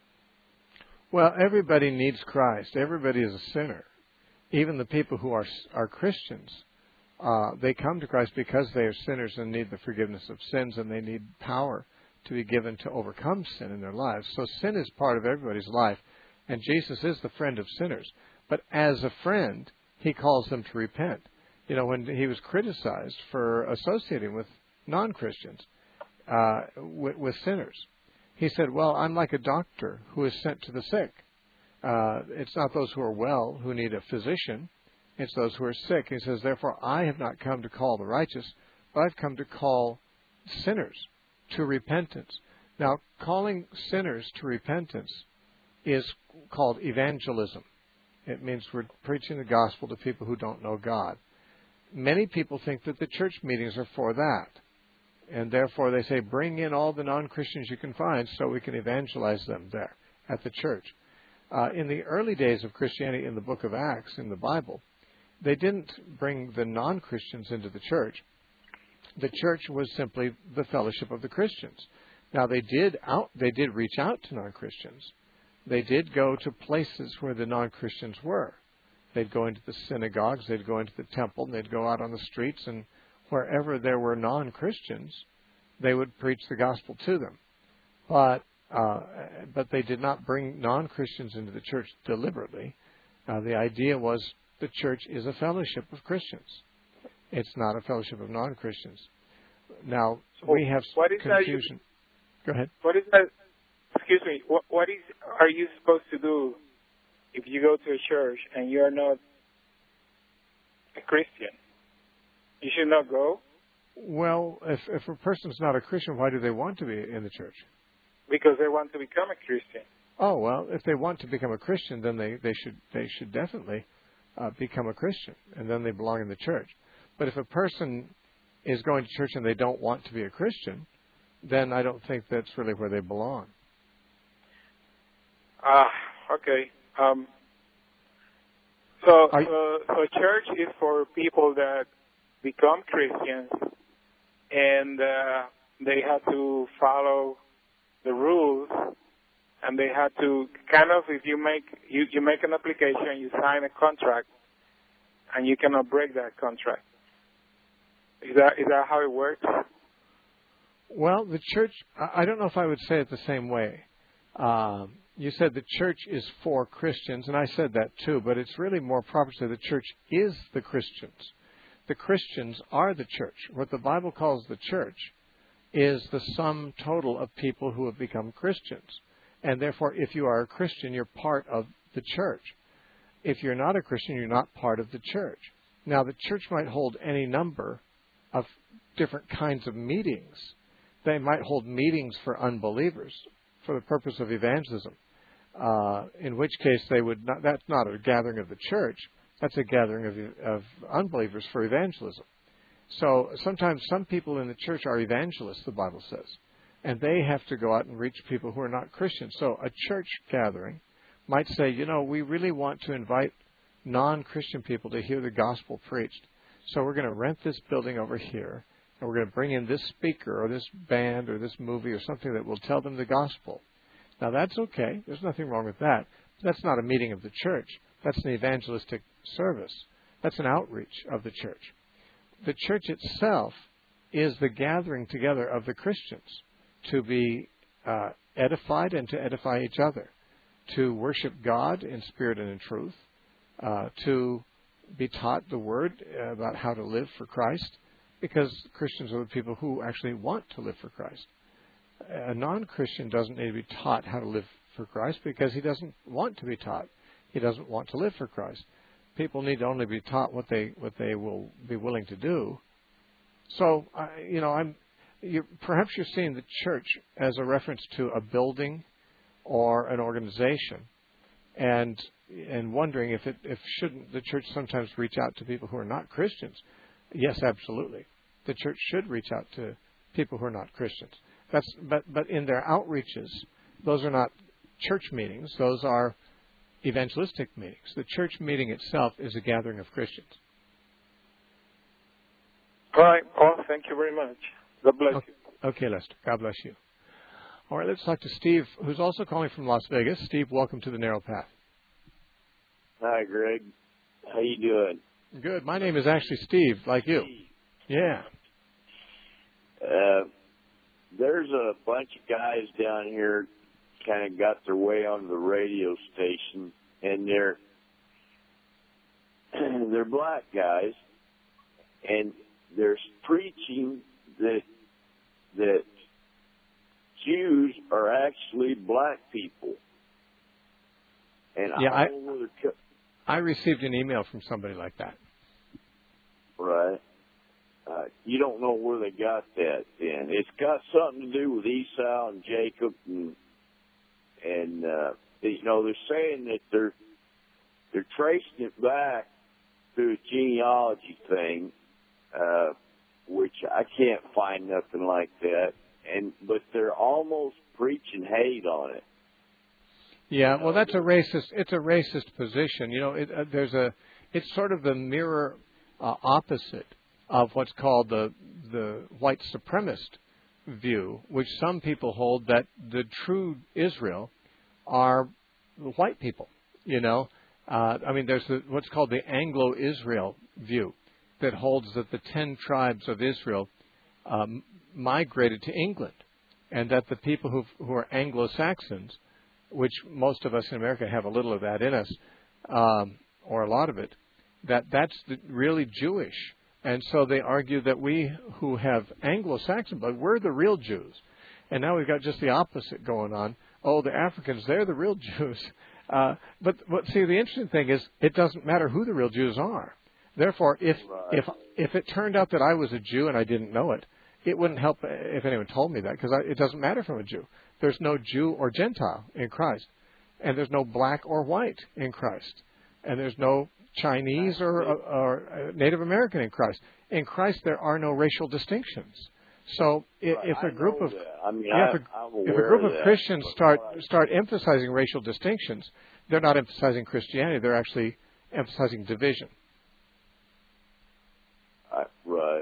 Well, everybody needs Christ. Everybody is a sinner. Even the people who are are Christians, uh, they come to Christ because they are sinners and need the forgiveness of sins, and they need power to be given to overcome sin in their lives. So sin is part of everybody's life, and Jesus is the friend of sinners. But as a friend, he calls them to repent. You know, when he was criticized for associating with non-Christians, uh, with, with sinners, he said, well, I'm like a doctor who is sent to the sick. Uh, it's not those who are well who need a physician. It's those who are sick. He says, therefore, I have not come to call the righteous, but I've come to call sinners to repentance. Now, calling sinners to repentance is called evangelism. It means we're preaching the gospel to people who don't know God. Many people think that the church meetings are for that. And therefore they say, bring in all the non-Christians you can find so we can evangelize them there at the church. Uh, in the early days of Christianity in the book of Acts, in the Bible, they didn't bring the non-Christians into the church. The church was simply the fellowship of the Christians. Now they did out, they did reach out to non-Christians. They did go to places where the non-Christians were. They'd go into the synagogues, they'd go into the temple, and they'd go out on the streets, and wherever there were non-Christians, they would preach the gospel to them. But uh, but they did not bring non-Christians into the church deliberately. Uh, the idea was the church is a fellowship of Christians. It's not a fellowship of non-Christians. Now, so we have what is confusion. That you, go ahead. What is that? Excuse me. What, what is are you supposed to do if you go to a church and you are not a Christian? You should not go? Well, if if a person's not a Christian, why do they want to be in the church? Because they want to become a Christian. Oh, well, if they want to become a Christian, then they, they should they should definitely uh, become a Christian, and then they belong in the church. But if a person is going to church and they don't want to be a Christian, then I don't think that's really where they belong. Ah, uh, okay. Um, so, I, so, so church is for people that become Christians, and uh, they have to follow the rules, and they have to kind of, if you make you, you make an application, you sign a contract, and you cannot break that contract. Is that is that how it works? Well, the church, I don't know if I would say it the same way. Um, you said the church is for Christians, and I said that too, but it's really more proper to say the church is the Christians. The Christians are the church. What the Bible calls the church is the sum total of people who have become Christians. And therefore, if you are a Christian, you're part of the church. If you're not a Christian, you're not part of the church. Now, the church might hold any number of different kinds of meetings. They might hold meetings for unbelievers for the purpose of evangelism, uh, in which case they would not, that's not a gathering of the church. That's a gathering of, of unbelievers for evangelism. So sometimes some people in the church are evangelists, the Bible says, and they have to go out and reach people who are not Christians. So a church gathering might say, you know, we really want to invite non-Christian people to hear the gospel preached. So we're going to rent this building over here, and we're going to bring in this speaker or this band or this movie or something that will tell them the gospel. Now, that's okay. There's nothing wrong with that. That's not a meeting of the church. That's an evangelistic service. That's an outreach of the church. The church itself is the gathering together of the Christians to be uh, edified and to edify each other, to worship God in spirit and in truth, uh, to be taught the Word about how to live for Christ, because Christians are the people who actually want to live for Christ. A non-Christian doesn't need to be taught how to live for Christ because he doesn't want to be taught. He doesn't want to live for Christ. People need to only be taught what they what they will be willing to do. So, uh, you know, I'm you're, perhaps you're seeing the church as a reference to a building or an organization, and and wondering if it if shouldn't the church sometimes reach out to people who are not Christians. Yes, absolutely. The church should reach out to people who are not Christians. That's but but in their outreaches, those are not church meetings. Those are evangelistic meetings. The church meeting itself is a gathering of Christians. All right. Well, thank you very much. God bless okay. you. Okay, Lester. God bless you. All right, let's talk to Steve, who's also calling from Las Vegas. Steve, welcome to the Narrow Path. Hi, Greg. How you doing? Good. My name is actually Steve, like you. Yeah. Uh, there's a bunch of guys down here kind of got their way onto the radio station, and they're they're black guys, and they're preaching that that Jews are actually black people. And yeah, I, I, co- I received an email from somebody like that. Right. Uh, you don't know where they got that then. It's got something to do with Esau and Jacob, and and uh, you know they're saying that they're they're tracing it back to a genealogy thing, uh, which I can't find nothing like that. And but they're almost preaching hate on it. Yeah, well, that's a racist. It's a racist position. You know, it, uh, there's a. It's sort of the mirror uh, opposite of what's called the the white supremacist view, which some people hold that the true Israel are the white people. You know, uh, I mean, there's the, what's called the Anglo-Israel view that holds that the ten tribes of Israel um, migrated to England, and that the people who who are Anglo-Saxons, which most of us in America have a little of that in us, um, or a lot of it, that that's the, really Jewish. And so they argue that we who have Anglo-Saxon blood, we're the real Jews. And now we've got just the opposite going on. Oh, the Africans, they're the real Jews. Uh, but, but see, the interesting thing is it doesn't matter who the real Jews are. Therefore, if, if, if it turned out that I was a Jew and I didn't know it, it wouldn't help if anyone told me that, because it doesn't matter if I'm a Jew. There's no Jew or Gentile in Christ. And there's no black or white in Christ. And there's no Chinese or, or Native American in Christ. In Christ, there are no racial distinctions. So if, right, if a group of I mean, yeah, if, I, a, if a group of, of Christians start start emphasizing racial distinctions, they're not emphasizing Christianity. They're actually emphasizing division. Uh, right.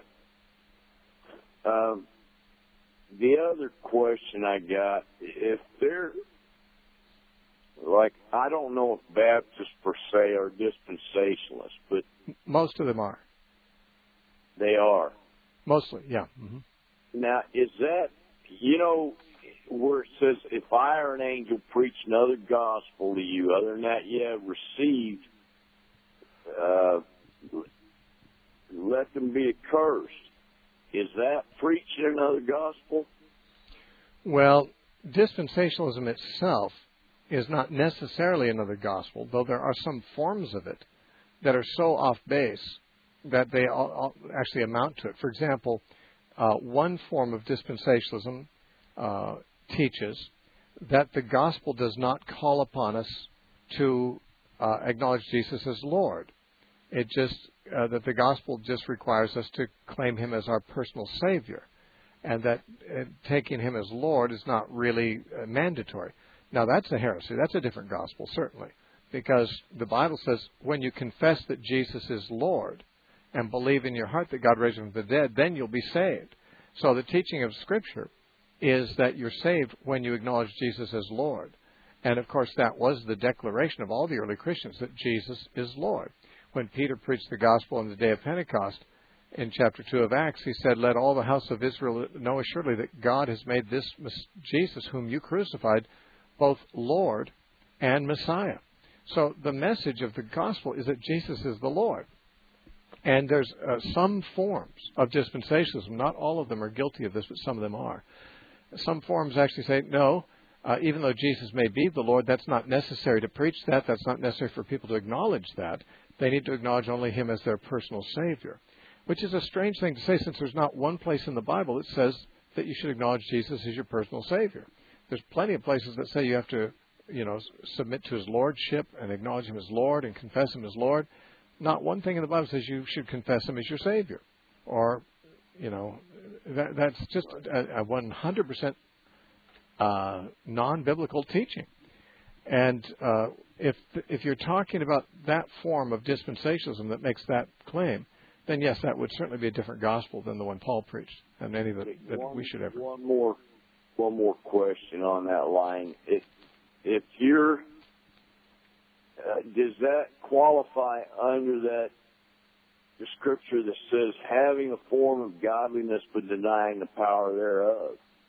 Um, the other question I got, if they're, like, I don't know if Baptists per se are dispensationalists, but most of them are. They are. Mostly, yeah. Mm-hmm. now, is that, you know, where it says, if I or an angel preach another gospel to you, other than that you have received, uh, let them be accursed. Is that preaching another gospel? Well, dispensationalism itself is not necessarily another gospel, though there are some forms of it that are so off base that they all, all actually amount to it. For example, uh, one form of dispensationalism uh, teaches that the gospel does not call upon us to uh, acknowledge Jesus as Lord. It just uh, that the gospel just requires us to claim Him as our personal Savior, and that uh, taking Him as Lord is not really uh, mandatory. Now, that's a heresy. That's a different gospel, certainly, because the Bible says when you confess that Jesus is Lord and believe in your heart that God raised Him from the dead, then you'll be saved. So the teaching of Scripture is that you're saved when you acknowledge Jesus as Lord. And, of course, that was the declaration of all the early Christians, that Jesus is Lord. When Peter preached the gospel on the day of Pentecost, in chapter two of Acts, he said, let all the house of Israel know assuredly that God has made this Jesus, whom you crucified, both Lord and Messiah. So the message of the gospel is that Jesus is the Lord. And there's uh, some forms of dispensationalism. Not all of them are guilty of this, but some of them are. Some forms actually say, no, uh, even though Jesus may be the Lord, that's not necessary to preach that. That's not necessary for people to acknowledge that. They need to acknowledge only Him as their personal Savior, which is a strange thing to say, since there's not one place in the Bible that says that you should acknowledge Jesus as your personal Savior. There's plenty of places that say you have to, you know, submit to His Lordship and acknowledge Him as Lord and confess Him as Lord. Not one thing in the Bible says you should confess Him as your Savior. Or, you know, that, that's just a, a one hundred percent uh, non-biblical teaching. And uh, if if you're talking about that form of dispensationalism that makes that claim, then yes, that would certainly be a different gospel than the one Paul preached, and any that, that one, we should ever. One more, one more question on that line. If if you're, uh, does that qualify under that the scripture that says having a form of godliness but denying the power thereof?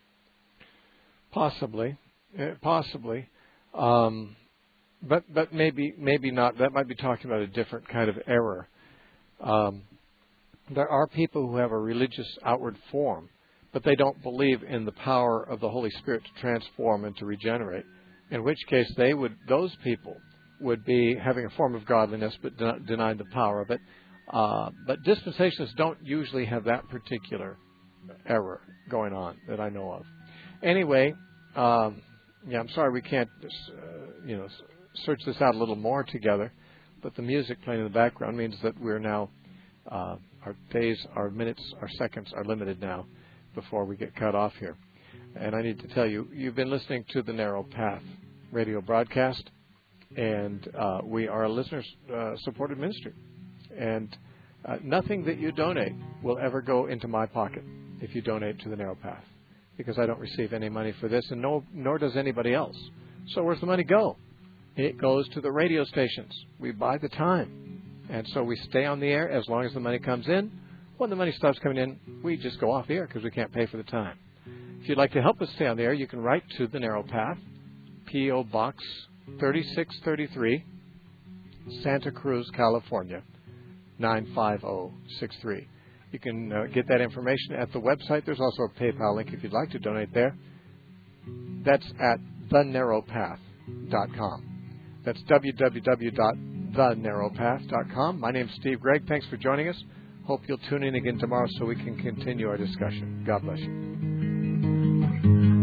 Possibly, uh, possibly. Um, but but maybe maybe not. That might be talking about a different kind of error. Um, there are people who have a religious outward form, but they don't believe in the power of the Holy Spirit to transform and to regenerate. In which case, they would those people would be having a form of godliness but de- denying the power of it. Uh, but dispensationalists don't usually have that particular error going on that I know of. Anyway. Um, Yeah, I'm sorry we can't, uh, you know, search this out a little more together, but the music playing in the background means that we're now, uh, our days, our minutes, our seconds are limited now before we get cut off here. And I need to tell you, you've been listening to the Narrow Path radio broadcast, and uh, we are a listener-supported ministry. And uh, nothing that you donate will ever go into my pocket if you donate to the Narrow Path, because I don't receive any money for this, and no, nor does anybody else. So where's the money go? It goes to the radio stations. We buy the time. And so we stay on the air as long as the money comes in. When the money stops coming in, we just go off the air because we can't pay for the time. If you'd like to help us stay on the air, you can write to The Narrow Path, P O. Box thirty-six thirty-three, Santa Cruz, California, nine five zero six three. You can uh, get that information at the website. There's also a PayPal link if you'd like to donate there. That's at the narrow path dot com. That's w w w dot the narrow path dot com. My name's Steve Gregg. Thanks for joining us. Hope you'll tune in again tomorrow so we can continue our discussion. God bless you.